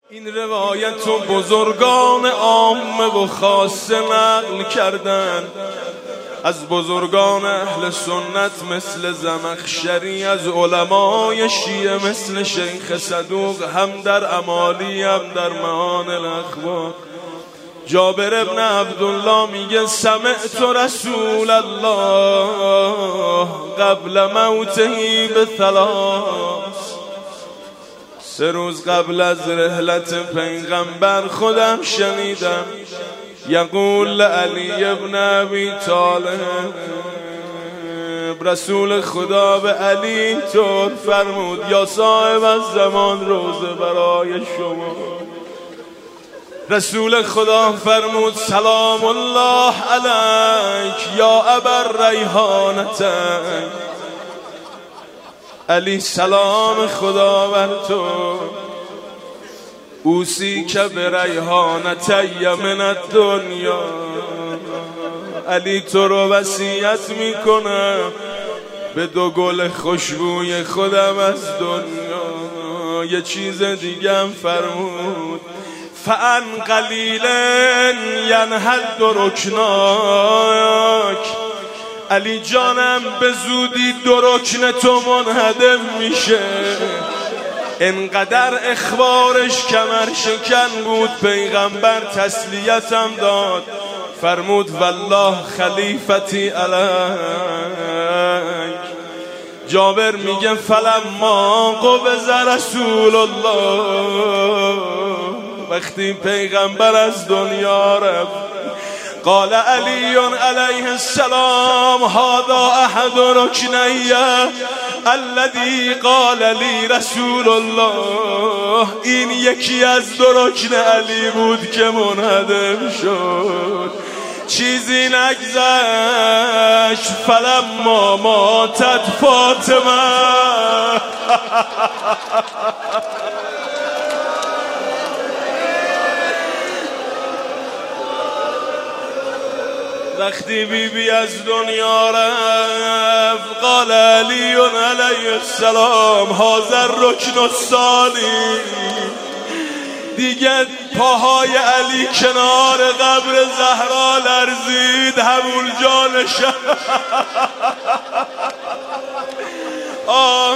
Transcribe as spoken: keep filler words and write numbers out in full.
این روایت و بزرگان عامه و خاصه نقل کردن از بزرگان اهل سنت مثل زمخشری، از علمای شیعه مثل شیخ صدوق، هم در امالی هم در معان الاخبار. جابر ابن عبدالله میگه سمعت رسول الله قبل موته به ثلاث، سه روز قبل از رحلت پیغمبر خودم شنیدم یقول علی ابن ابی طالب، رسول خدا به علی طور فرمود یا صاحب از زمان روزه برای شما. رسول خدا فرمود سلام الله علیک یا ابا ریحانتین، علی سلام خدا بر تو، اوسی که به ریحانتی من الدنیا، علی تو رو وصیت میکنم به دو گل خوشبوی خودم از دنیا. یه چیز دیگه هم فرمود فان قلیل ینحد رکناک، علی جانم به زودی دو رکن تو منهدم میشه. انقدر اخبارش کمر شکن بود پیغمبر تسلیتم داد، فرمود والله خلیفتی علیک. جابر میگه فلما قبض رسول الله، وقتی پیغمبر از دنیا رفت قال علی علیه السلام هذا احد رکنی الذی قال لی رسول الله، این یکی از دو رکن علی بود که منهدم شد. چیزی نگذشت فلما ماتت فاطمه، وقتی بی بی از دنیا رفت قال علی علیه السلام هذا الرکن الثانی، دیگه پاهای علی کنار قبر زهرا لرزید، همون جانش